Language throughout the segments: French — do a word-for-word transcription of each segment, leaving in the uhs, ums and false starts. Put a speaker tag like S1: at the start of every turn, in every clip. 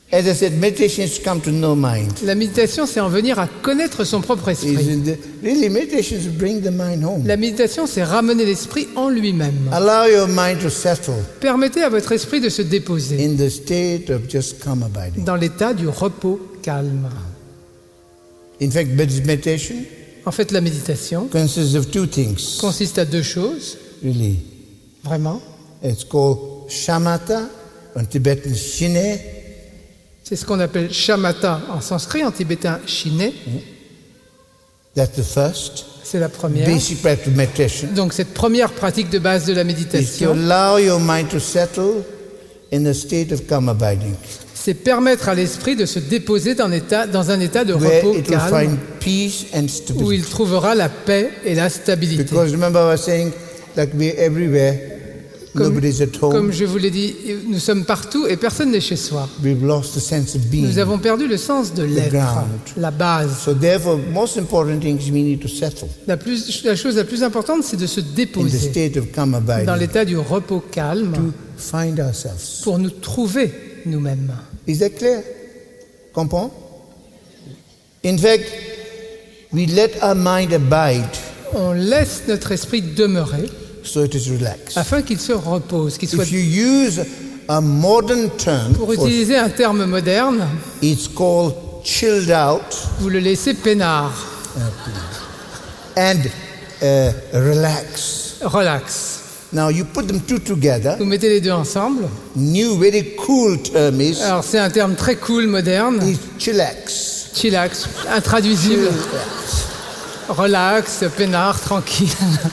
S1: As I said, meditation is to come to know mind.
S2: La méditation, c'est en venir à connaître son propre esprit.
S1: The, really, meditation is to bring the mind home.
S2: La méditation, c'est ramener l'esprit en lui-même.
S1: Allow your mind to settle.
S2: Permettez à votre esprit de se déposer
S1: in the state of just calm abiding.
S2: Dans l'état du repos calme.
S1: In fact, meditation
S2: En fait, la méditation
S1: consists of two things.
S2: consiste à deux choses.
S1: Really.
S2: Vraiment.
S1: It's called shamatha, en tibétain shine.
S2: C'est ce qu'on appelle shamatha en sanskrit, en tibétain shine.
S1: That's the first.
S2: C'est la première.
S1: Basic practice of meditation.
S2: Donc cette première pratique de base de la
S1: Is to
S2: méditation,
S1: allow your mind to settle in a state of calm abiding.
S2: c'est permettre à l'esprit de se déposer dans, état, dans un état de
S1: Where
S2: repos
S1: it will
S2: calme,
S1: find peace and
S2: où
S1: stability.
S2: il trouvera la paix et la stabilité.
S1: Because remember I was saying like we're everywhere,
S2: Comme,
S1: nobody's at home.
S2: comme je vous l'ai dit, nous sommes partout et personne n'est chez soi.
S1: We've lost the sense of being.
S2: Nous avons perdu le sens de l'être,
S1: ground.
S2: la base.
S1: So therefore, most important thing is we need to settle
S2: La, plus, la chose la plus importante, c'est de se
S1: in the
S2: déposer
S1: state of calm
S2: dans
S1: abiding
S2: l'état du repos calme
S1: to find ourselves.
S2: pour nous trouver nous-mêmes.
S1: Is that clear? Comprends? In fact, we let our mind abide
S2: On laisse notre esprit demeurer
S1: so it is relaxed.
S2: afin qu'il se repose, qu'il soit...
S1: If you use a modern term,
S2: Pour
S1: for,
S2: utiliser un terme moderne,
S1: it's called chilled out
S2: vous le laissez peinard,
S1: and uh, relax.
S2: relax.
S1: Now you put them two together.
S2: Vous mettez les deux ensemble.
S1: New very cool term is,
S2: Alors c'est un terme très cool, moderne.
S1: is chillax.
S2: Chillax, intraduisible. Relax, peinard, tranquille.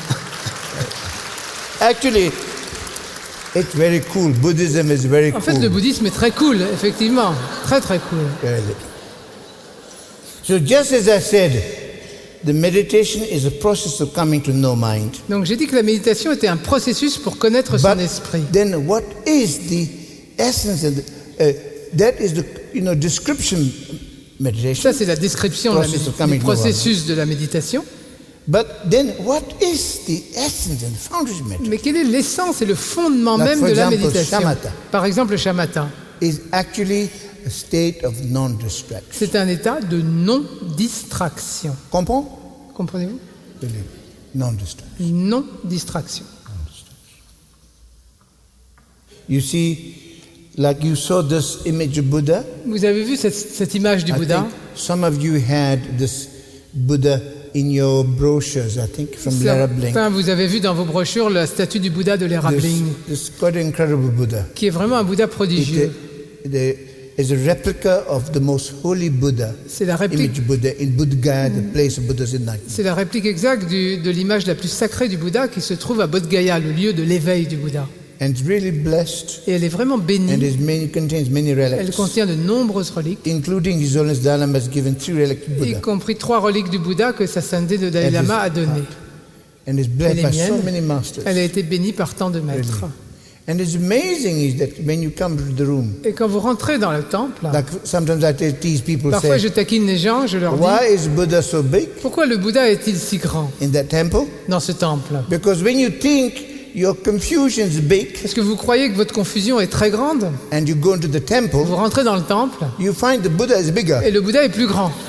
S1: Actually, it's very cool. Buddhism is very
S2: En fait,
S1: cool.
S2: le bouddhisme est très cool, effectivement. Très, très cool.
S1: Really. So just as I said, the meditation is a process of coming to know mind.
S2: Donc j'ai dit que la méditation était un processus pour connaître son
S1: But
S2: esprit.
S1: then what is the essence of the, uh, that is the you know description meditation.
S2: Ça, c'est la description de la
S1: Process of
S2: médi-
S1: coming
S2: du
S1: to know
S2: processus de la méditation.
S1: But then what is the essence and foundation meditation?
S2: Mais quelle est l'essence et le fondement
S1: Like,
S2: même
S1: for
S2: de la
S1: example,
S2: méditation?
S1: shamatha.
S2: Par exemple, le shamatha.
S1: Is actually a state of non-distraction.
S2: C'est un état de non-distraction.
S1: Comprends?
S2: Comprenez-vous?
S1: Really, non-distraction.
S2: Non-distraction.
S1: You see, like you saw this image of Buddha.
S2: Vous avez vu cette, cette image du
S1: I
S2: Bouddha?
S1: think some of you had this Buddha in your brochures, I think, from Lara Bling.
S2: Enfin, vous avez vu dans vos brochures la statue du Bouddha de Lara
S1: This,
S2: Bling,
S1: this quite incredible Buddha.
S2: qui est vraiment un Bouddha prodigieux.
S1: It uh, is a replica of the most holy Buddha,
S2: C'est la réplique,
S1: image Buddha in Bodh Gaya, the place of Buddha's enlightenment.
S2: c'est la réplique exacte du- de l'image la plus sacrée du Bouddha qui se trouve à Bodh Gaya, le lieu de l'éveil du Bouddha.
S1: And it's really blessed,
S2: Et elle est vraiment
S1: and
S2: bénie.
S1: it many, contains many
S2: Elle
S1: relics,
S2: contient de nombreuses reliques,
S1: including His Holiness Dalai Lama has given three relics to
S2: y
S1: Buddha,
S2: compris trois reliques du Bouddha que sa sainteté de Dalai
S1: And
S2: Lama
S1: this-
S2: a données.
S1: and is
S2: Elle
S1: blessed
S2: est
S1: by so
S2: mienne.
S1: many masters.
S2: Elle a été bénie par tant de maîtres.
S1: And it's amazing is that when you come to the room,
S2: Et quand vous rentrez dans le temple,
S1: like sometimes I te- tease people,
S2: parfois je
S1: say,
S2: taquine les gens, je leur dis,
S1: why is Buddha so big
S2: pourquoi le Bouddha est-il si grand
S1: in that temple?
S2: dans ce temple?
S1: Because when you think your confusion is big
S2: Est-ce que vous croyez que votre confusion est très grande?
S1: and you go into the temple,
S2: Vous rentrez dans le temple
S1: you find the Buddha is bigger.
S2: et le Bouddha est plus grand.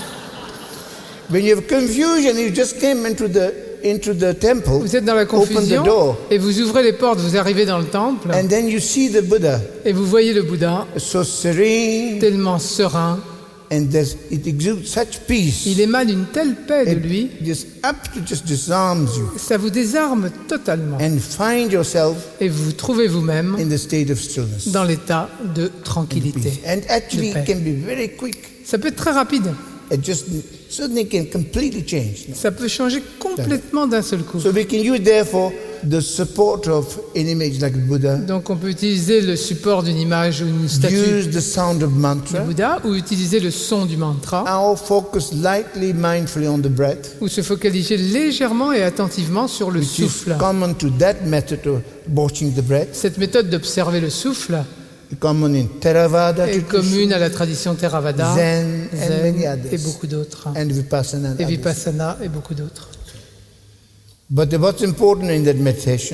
S1: When you have confusion, you just came into the into the temple,
S2: Vous êtes dans la
S1: open the
S2: confusion
S1: door,
S2: et vous ouvrez les portes, vous arrivez dans le temple
S1: and then you see the Buddha
S2: et vous voyez le Bouddha
S1: so serene,
S2: tellement serein.
S1: and there's, it exudes such peace.
S2: Il émane une telle paix de lui,
S1: It just up to just disarms you,
S2: ça vous désarme totalement.
S1: and find yourself
S2: Et vous vous trouvez vous-même
S1: in the state of stillness.
S2: dans l'état de
S1: and
S2: tranquillité.
S1: peace. And actually,
S2: de paix.
S1: it can be very quick.
S2: Ça peut être très rapide.
S1: It just suddenly can completely change.
S2: Ça peut changer complètement d'un seul coup.
S1: So we can use therefore the support of an image like Buddha,
S2: Donc on peut utiliser le support d'une image ou une statue
S1: use the sound of
S2: du
S1: mantra,
S2: Bouddha ou utiliser le son du mantra
S1: or focus lightly, mindfully on the breath,
S2: ou se focaliser légèrement et attentivement sur le
S1: which is
S2: souffle.
S1: common to that method of watching the breath,
S2: Cette méthode d'observer le souffle
S1: common in Theravada
S2: est
S1: tradition,
S2: commune à la tradition Theravada,
S1: Zen, and
S2: Zen
S1: many others,
S2: et beaucoup d'autres,
S1: and Vipassana. and
S2: et
S1: others.
S2: Vipassana et beaucoup d'autres.
S1: But what's important in that meditation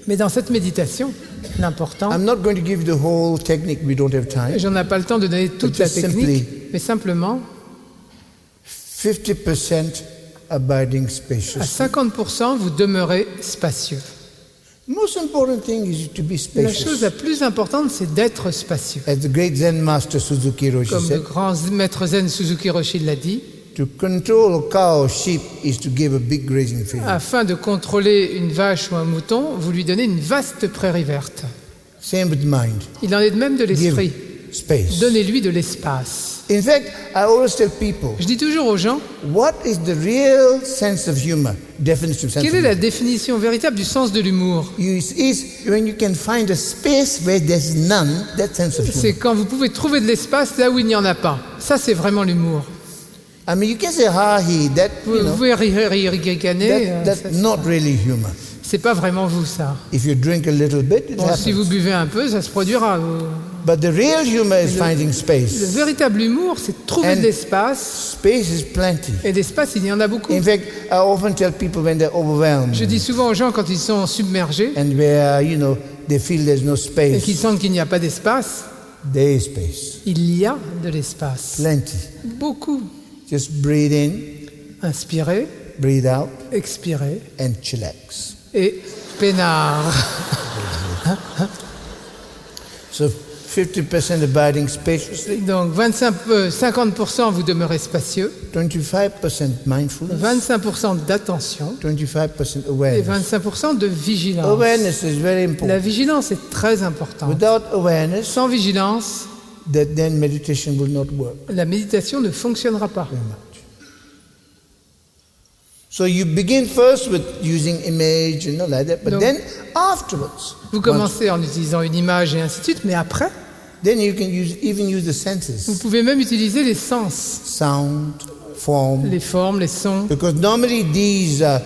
S2: Mais dans cette méditation, l'important,
S1: I'm not going to give the whole technique, we don't have time.
S2: j'en ai pas le temps de donner toute
S1: But
S2: la
S1: just
S2: technique,
S1: simply-
S2: mais simplement,
S1: fifty percent abiding
S2: à
S1: spacious.
S2: cinquante pour cent, vous demeurez spacieux.
S1: Most important thing is to be
S2: La chose
S1: spacious.
S2: la plus importante, c'est d'être spacieux.
S1: As the great Zen master Suzuki Roshi
S2: Comme le
S1: said,
S2: grand maître zen Suzuki Roshi l'a dit,
S1: to control a cow or sheep is to give a big grazing field.
S2: afin de contrôler une vache ou un mouton, vous lui donnez une vaste prairie verte.
S1: Same with mind.
S2: Il en est de même de
S1: Give
S2: l'esprit.
S1: space.
S2: Donnez-lui de l'espace.
S1: In fact, I always tell people,
S2: Je dis toujours aux gens,
S1: what is the real sense of humor? Definition of sense
S2: quelle
S1: of
S2: est la
S1: humor.
S2: définition véritable du sens de l'humour?
S1: Is, is when you can find a space where there's none, that sense of humor.
S2: C'est quand vous pouvez trouver de l'espace là où il n'y en a pas. Ça, c'est vraiment l'humour.
S1: I mean, you can say ha he, that,
S2: Vous,
S1: you
S2: vous
S1: know,
S2: pouvez rire, rire, ricaner,
S1: that,
S2: euh,
S1: that's
S2: ça,
S1: not really humor.
S2: c'est pas vraiment vous, ça.
S1: If you drink a little bit, it
S2: Bon, si
S1: happens.
S2: vous buvez un peu, ça se produira. Vous-
S1: But the real humor is
S2: Le-
S1: finding
S2: Le
S1: space.
S2: véritable humour, c'est de trouver
S1: And-
S2: de l'espace.
S1: Space is plenty.
S2: Et l'espace, il y en a beaucoup.
S1: In fact, I often tell people when they're overwhelmed
S2: Je dis souvent aux gens quand ils sont submergés
S1: and where, you know, they feel there's no
S2: et qu'ils
S1: space,
S2: sentent qu'il n'y a pas d'espace,
S1: there is space.
S2: il y a de l'espace.
S1: Plenty.
S2: Beaucoup.
S1: Just breathe in,
S2: Inspirez,
S1: breathe out,
S2: expirez
S1: and chillax.
S2: et peinard.
S1: So fifty percent abiding spaciously,
S2: Donc vingt-cinq, euh, cinquante pour cent vous demeurez spacieux,
S1: twenty-five percent mindfulness,
S2: vingt-cinq pour cent d'attention
S1: twenty-five percent
S2: et
S1: awareness.
S2: vingt-cinq pour cent de vigilance.
S1: Awareness is very
S2: La
S1: important.
S2: vigilance est très importante.
S1: Without awareness,
S2: Sans vigilance,
S1: that then meditation will not work
S2: la méditation ne fonctionnera pas.
S1: very much. So you begin first with using image and all like that, but
S2: Donc-
S1: then afterwards,
S2: Vous
S1: once-
S2: commencez en utilisant une image et ainsi de suite, mais après,
S1: then you can use even use the
S2: vous
S1: senses,
S2: pouvez même utiliser les sens,
S1: sound, form,
S2: les formes, les sons.
S1: because normally these uh,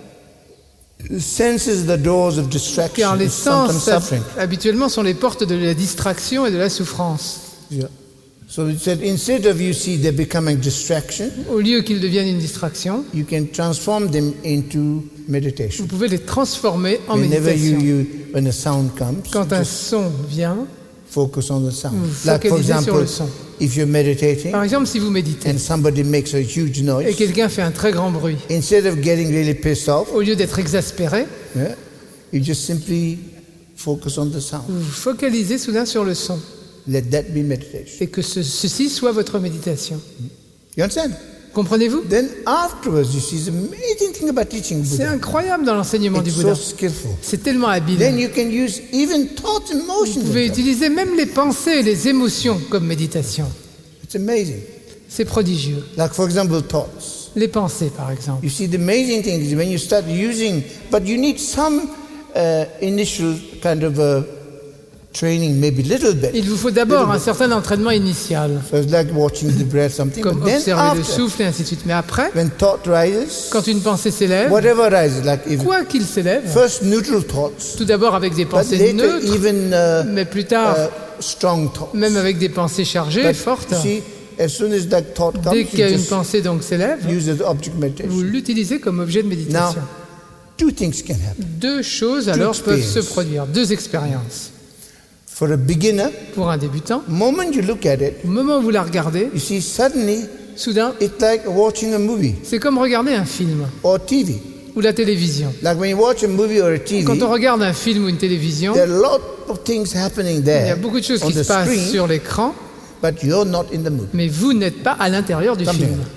S1: senses are the doors of distraction,
S2: Car les
S1: and sometimes
S2: sens, hab-
S1: suffering.
S2: habituellement, sont les portes de la distraction et de la souffrance.
S1: Yeah. So it said instead of you see they're becoming distraction,
S2: Au lieu qu'ils deviennent une distraction,
S1: you can transform them into
S2: vous
S1: meditation.
S2: pouvez les transformer en
S1: Whenever you,
S2: méditation.
S1: you when a sound comes,
S2: Quand un
S1: just
S2: son vient,
S1: focus on the sound.
S2: Vous
S1: Like for
S2: focalisez sur
S1: example,
S2: le son.
S1: if you're meditating
S2: par exemple, si vous méditez
S1: and somebody makes a huge
S2: et
S1: noise,
S2: quelqu'un fait un très grand bruit,
S1: instead of getting really pissed off,
S2: au lieu d'être exaspéré,
S1: yeah, you just simply focus on the sound.
S2: vous vous focalisez soudain sur le son
S1: Let that be meditation.
S2: et que ce- ceci soit votre méditation.
S1: You understand?
S2: Comprenez-vous?
S1: Then afterwards, you see the amazing thing about teaching
S2: C'est
S1: Buddha.
S2: incroyable dans l'enseignement du
S1: It's
S2: Bouddha.
S1: so skillful.
S2: C'est tellement habile.
S1: Then you can use even thoughts and
S2: Vous
S1: motions.
S2: pouvez
S1: of them.
S2: utiliser même les pensées et les émotions comme méditation.
S1: It's amazing.
S2: C'est prodigieux.
S1: Like for example, thoughts.
S2: Les pensées, par exemple.
S1: You see, the amazing thing is when you start using, but you need some uh, initial kind of a training, maybe a little bit.
S2: Il vous faut d'abord un certain entraînement initial,
S1: So it's like watching the breath, something.
S2: comme
S1: But then
S2: observer le
S1: after,
S2: souffle et ainsi de suite. Mais après,
S1: when thought rises,
S2: quand une pensée s'élève,
S1: whatever rises, like if
S2: quoi qu'il s'élève,
S1: first neutral thoughts,
S2: tout d'abord avec des
S1: but
S2: pensées
S1: later
S2: neutres,
S1: even uh,
S2: mais plus tard,
S1: uh, strong thoughts.
S2: même avec des pensées chargées,
S1: But
S2: fortes,
S1: you see, as soon as that thought comes,
S2: dès
S1: you
S2: qu'il y a une
S1: just
S2: pensée donc s'élève,
S1: use it as object
S2: vous
S1: meditation.
S2: l'utilisez comme objet de
S1: Now,
S2: méditation.
S1: two things can happen.
S2: Deux choses alors peuvent se
S1: experiences.
S2: produire, deux expériences.
S1: For a beginner,
S2: Pour un débutant,
S1: the moment you look at it,
S2: au moment où vous la regardez,
S1: you see suddenly
S2: soudain,
S1: it's like watching a movie
S2: c'est comme regarder un film
S1: or T V.
S2: ou la télévision.
S1: Like when you watch a movie or a T V,
S2: Quand on regarde un film ou une télévision,
S1: there are a lot of things happening
S2: il y a
S1: there
S2: beaucoup de choses
S1: on
S2: qui
S1: the
S2: se passent
S1: screen,
S2: sur l'écran,
S1: but you're not in the movie.
S2: mais vous n'êtes pas à l'intérieur du
S1: Come
S2: film.
S1: here.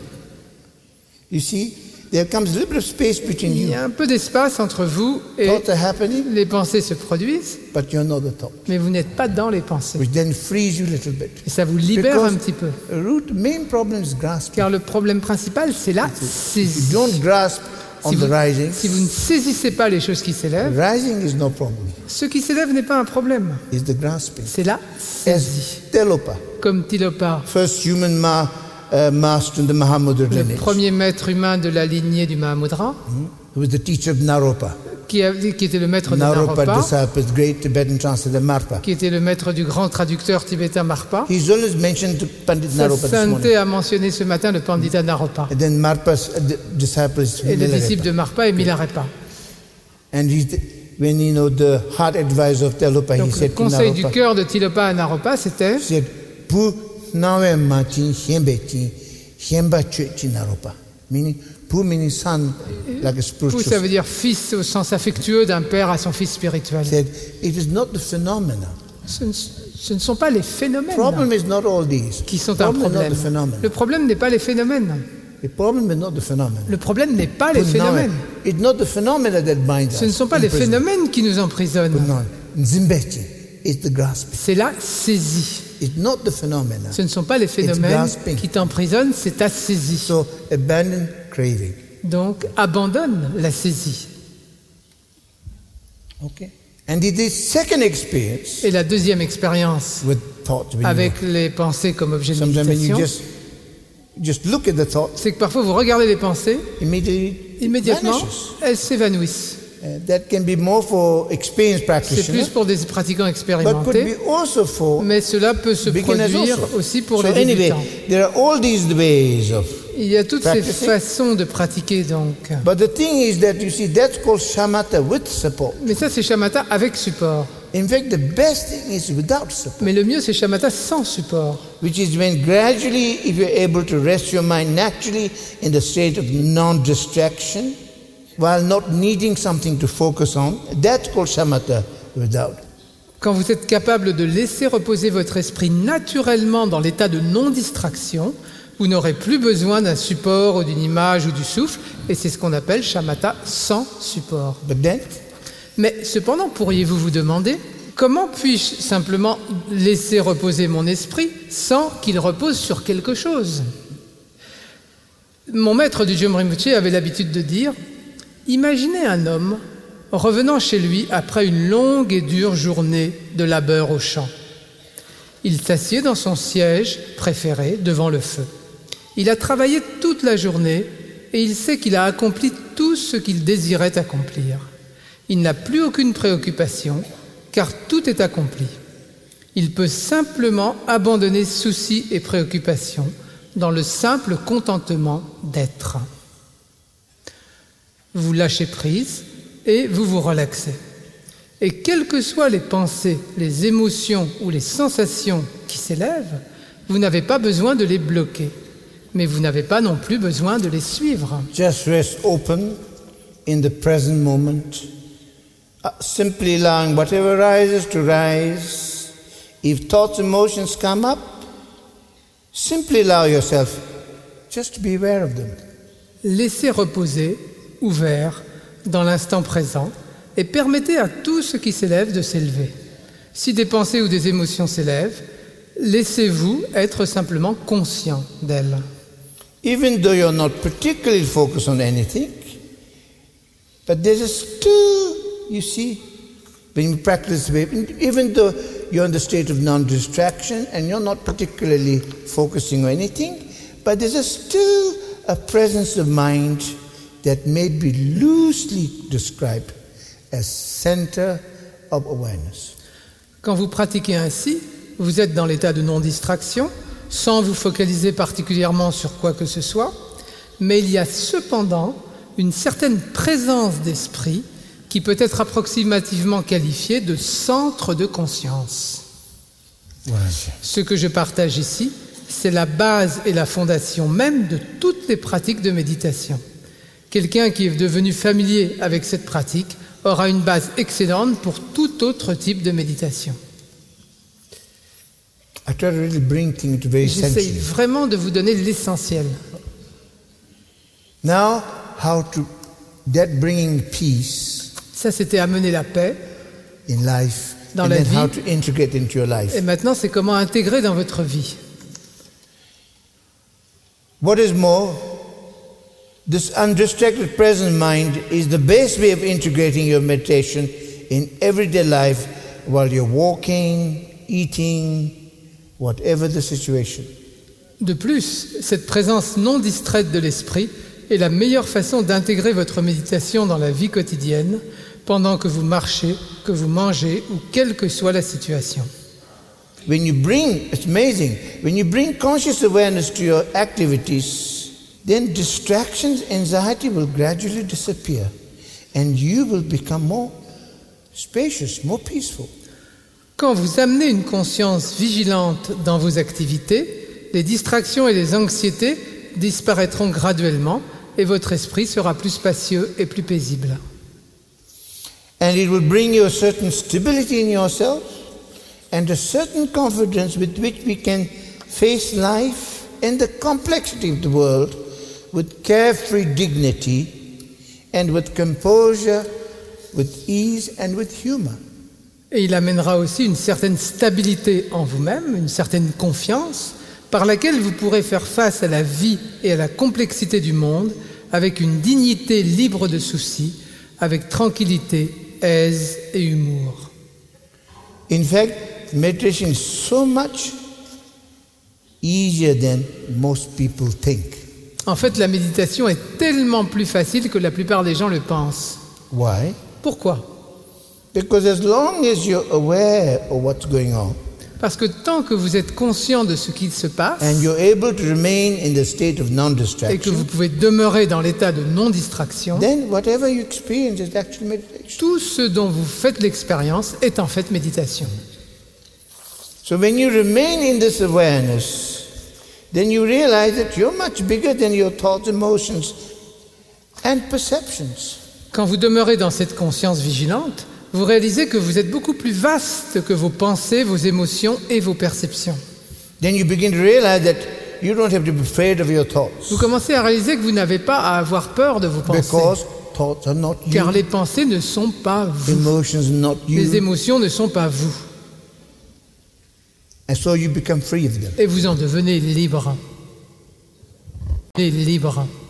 S1: You see, there comes a little bit of space between
S2: Il
S1: you.
S2: y a un peu d'espace entre vous et
S1: Thoughts are happening,
S2: les pensées se produisent,
S1: but you're not the thought,
S2: mais vous n'êtes pas dans les pensées.
S1: which then frees you a little bit.
S2: Et ça vous libère
S1: Because
S2: un petit peu.
S1: the root main problem is grasping.
S2: Car le problème principal, c'est la
S1: If you
S2: saisie.
S1: don't grasp on
S2: Si
S1: the
S2: vous,
S1: rising,
S2: si vous ne saisissez pas les choses qui s'élèvent,
S1: rising is no problem.
S2: ce qui s'élève n'est pas un problème.
S1: It's the grasping.
S2: C'est la saisie.
S1: As Telopa,
S2: Comme Tilopa,
S1: first human ma, uh, master in the Mahamudra
S2: le
S1: lineage,
S2: premier maître humain de la lignée du Mahamudra,
S1: who was the teacher of Naropa.
S2: qui, a- qui était le maître de
S1: Naropa
S2: Naropa,
S1: disciples, great Tibetan translator Marpa.
S2: qui était le maître du grand traducteur tibétain Marpa.
S1: He's always mentioned to Pandit
S2: Sa
S1: Naropa this morning.
S2: sainteté a mentionné ce matin le Pandita Naropa.
S1: And then Marpa's uh, di- disciple is
S2: Et le
S1: Milarepa.
S2: disciple de Marpa est Milarepa.
S1: And he's the, when you know the heart advice of Tilopa, he
S2: Donc le
S1: said to
S2: conseil du
S1: Naropa,
S2: cœur de Tilopa à Naropa, c'était
S1: he said, Pu nawe machin hiembe chi hiemba chue chi Naropa. Meaning, Pu meaning son, like a
S2: Pou,
S1: spiritual.
S2: ça veut dire fils au sens affectueux d'un père à son fils spirituel.
S1: He said, it is not the phenomena.
S2: Ce ne, ce ne sont pas les phénomènes
S1: Problem is not all these.
S2: qui sont un
S1: Problem is not
S2: problème.
S1: the phenomena.
S2: Le problème n'est pas les phénomènes.
S1: The problem is not the phenomena.
S2: Le problème n'est pas les
S1: Put nawe,
S2: phénomènes.
S1: it's not the phenomena that binds
S2: Ce ne
S1: us.
S2: sont pas
S1: in
S2: les
S1: prison.
S2: phénomènes qui nous
S1: Put
S2: emprisonnent.
S1: nawe, Nzimbechi, it's the grasping.
S2: C'est la saisie.
S1: It's not the phenomena.
S2: Ce ne sont pas les phénomènes
S1: grasping.
S2: qui t'emprisonnent, c'est ta saisie.
S1: So abandon craving.
S2: Donc abandonne la saisie.
S1: Okay. And the second experience
S2: Et la deuxième expérience
S1: with thoughts, when
S2: avec
S1: you,
S2: les pensées comme objet de
S1: sometimes when you
S2: méditation,
S1: just just look at the thoughts,
S2: c'est que parfois vous regardez les pensées,
S1: immediately
S2: immédiatement
S1: vanishes.
S2: elles s'évanouissent.
S1: Uh, that can be more for experienced
S2: C'est plus
S1: practitioners,
S2: pour des pratiquants
S1: but could
S2: expérimentés,
S1: be also for
S2: mais cela peut se
S1: beginners
S2: produire
S1: also.
S2: aussi pour
S1: So
S2: les
S1: anyway,
S2: débutants.
S1: there are all these ways of.
S2: Il y a toutes ces
S1: Practicing.
S2: façons de pratiquer donc.
S1: But the thing is that you see, that's called shamatha with support.
S2: Mais ça c'est shamatha avec support.
S1: In fact, the best thing is without support,
S2: Mais le mieux c'est shamatha sans support.
S1: which is when gradually, if you're able to rest your mind naturally in the state of non-distraction, while not needing something to focus on, that's called shamatha without.
S2: Quand vous êtes capable de laisser reposer votre esprit naturellement dans l'état de non-distraction, vous n'aurez plus besoin d'un support ou d'une image ou du souffle, et c'est ce qu'on appelle shamatha sans support.
S1: But then,
S2: Mais cependant, pourriez-vous vous demander, comment puis-je simplement laisser reposer mon esprit sans qu'il repose sur quelque chose? Mon maître du Jom Rinpoche avait l'habitude de dire, imaginez un homme revenant chez lui après une longue et dure journée de labeur au champ. Il s'assied dans son siège préféré devant le feu. Il a travaillé toute la journée et il sait qu'il a accompli tout ce qu'il désirait accomplir. Il n'a plus aucune préoccupation car tout est accompli. Il peut simplement abandonner soucis et préoccupations dans le simple contentement d'être. Vous lâchez prise et vous vous relaxez. Et quelles que soient les pensées, les émotions ou les sensations qui s'élèvent, vous n'avez pas besoin de les bloquer, mais vous n'avez pas non plus besoin de les suivre.
S1: just rest open in the present moment, uh, simply allowing whatever rises to rise. If thoughts, emotions come up, simply allow yourself just to be aware of them.
S2: Laissez reposer, ouvert, dans l'instant présent, et permettez à tout ce qui s'élève de s'élever. Si des pensées ou des émotions s'élèvent, laissez-vous être simplement conscient d'elles.
S1: Even though you're not particularly focused on anything, but there's a still, you see, when you practice this way, even though you're in the state of non-distraction and you're not particularly focusing on anything, but there's a still a presence of mind that may be loosely described as center of awareness.
S2: Quand vous pratiquez ainsi, vous êtes dans l'état de non-distraction, sans vous focaliser particulièrement sur quoi que ce soit, mais il y a cependant une certaine présence d'esprit qui peut être approximativement qualifiée de centre de conscience.
S1: Voilà.
S2: Ce que je partage ici, c'est la base et la fondation même de toutes les pratiques de méditation. Quelqu'un qui est devenu familier avec cette pratique aura une base excellente pour tout autre type de méditation.
S1: I try to really bring things to very
S2: J'essaye
S1: essential.
S2: vraiment de vous donner l'essentiel.
S1: Now, how to that bringing peace
S2: Ça, c'était amener la paix.
S1: in life,
S2: Dans
S1: and
S2: la
S1: then
S2: vie.
S1: how to integrate into your life.
S2: Et maintenant, c'est comment intégrer dans votre vie.
S1: What is more, this undistracted present mind is the best way of integrating your meditation in everyday life while you're walking, eating, whatever the situation.
S2: De plus, cette présence non distraite de l'esprit est la meilleure façon d'intégrer votre méditation dans la vie quotidienne pendant que vous marchez, que vous mangez ou quelle que soit la situation.
S1: When you bring, it's amazing, when you bring conscious awareness to your activities, then distractions, anxiety will gradually disappear and you will become more spacious, more peaceful.
S2: Quand vous amenez une conscience vigilante dans vos activités, les distractions et les anxiétés disparaîtront graduellement et votre esprit sera plus spacieux et plus paisible.
S1: And it will bring you a certain stability in yourself and a certain confidence with which we can face life and the complexity of the world with carefree dignity and with composure, with ease and with humor.
S2: Et il amènera aussi une certaine stabilité en vous-même, une certaine confiance, par laquelle vous pourrez faire face à la vie et à la complexité du monde avec une dignité libre de soucis, avec tranquillité, aise et humour.
S1: In fact, meditation is so much easier than most people think.
S2: En fait, la méditation est tellement plus facile que la plupart des gens le pensent.
S1: Why?
S2: Pourquoi ?
S1: Because as long as you're aware of what's going on,
S2: Parce que tant que vous êtes conscient de ce qui se passe
S1: and you're able to remain in the state of
S2: et que
S1: non-distraction,
S2: vous pouvez demeurer dans l'état de non-distraction,
S1: then whatever you experience is actually meditation.
S2: tout ce dont vous faites l'expérience est en fait méditation.
S1: So when you remain in this awareness, then you realize that you're much bigger than your thoughts, emotions, and perceptions.
S2: Quand vous demeurez dans cette conscience vigilante, vous réalisez que vous êtes beaucoup plus vaste que vos pensées, vos émotions et vos perceptions.
S1: Then you begin to realize that you don't have to be afraid of your thoughts,
S2: Vous commencez à réaliser que vous n'avez pas à avoir peur de vos pensées,
S1: because thoughts are not you,
S2: car les pensées ne sont pas vous,
S1: emotions not
S2: les
S1: you,
S2: émotions ne sont pas vous,
S1: and so you become free of them.
S2: et vous en devenez libre. Et libre.